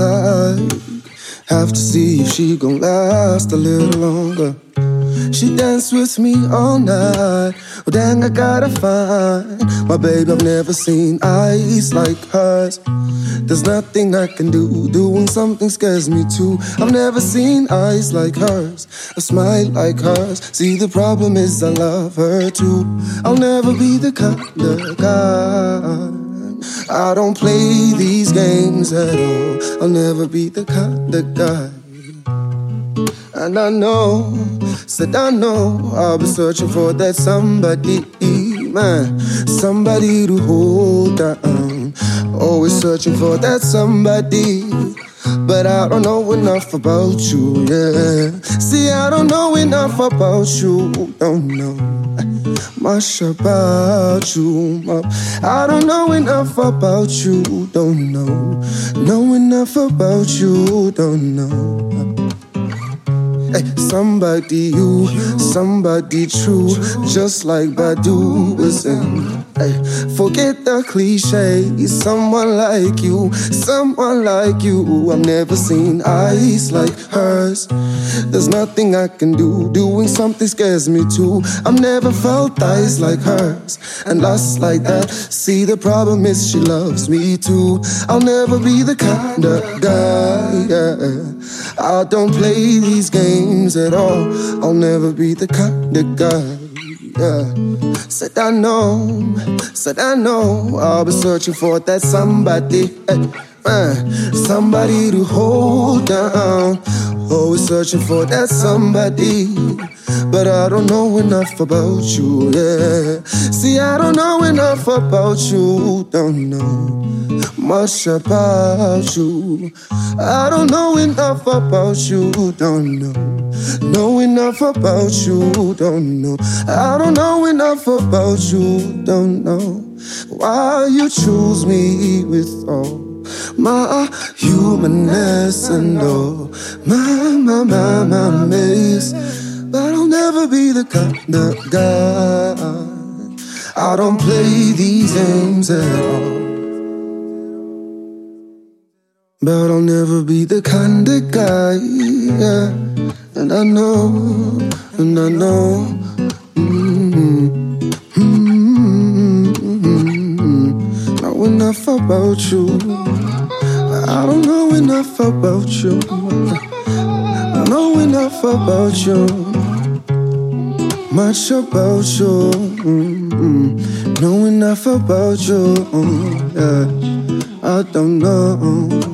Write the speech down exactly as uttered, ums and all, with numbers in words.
like. Have to see if she gon' last a little longer. She danced with me all night. Oh dang, I gotta find my babe. I've never seen eyes like hers. There's nothing I can do. Doing something scares me too. I've never seen eyes like hers, a smile like hers. See, the problem is I love her too. I'll never be the kind of guy. I don't play these games at all. I'll never be the kind of guy. And I know, said I know, I'll be searching for that somebody, man, somebody to hold down. Always searching for that somebody, but I don't know enough about you, yeah. See, I don't know enough about you, don't know much about you. I don't know enough about you, don't know, know enough about you, don't know. Hey, somebody you, somebody true, just like Badu was in. Hey, forget the cliche, someone like you, someone like you. I've never seen eyes like hers. There's nothing I can do, doing something scares me too. I've never felt eyes like hers, and lust like that. See, the problem is she loves me too. I'll never be the kind of guy, yeah. I don't play these games at all. I'll never be the kind of guy, yeah. Said I know, said I know, I'll be searching for that somebody, hey, man, somebody to hold down. Always searching for that somebody, but I don't know enough about you, yeah. See, I don't know enough about you, don't know much about you. I don't know enough about you, don't know, know enough about you, don't know. I don't know enough about you, don't know why you choose me with all my humanness and all my, my, my, my mess. But I'll never be the kind of guy. I don't play these games at all. But I'll never be the kind of guy, yeah. And I know, and I know, mm-hmm, mm-hmm, know enough about you. I don't know enough about you. I know enough about you, much about you, mm-hmm. Know enough about you, yeah. I don't know.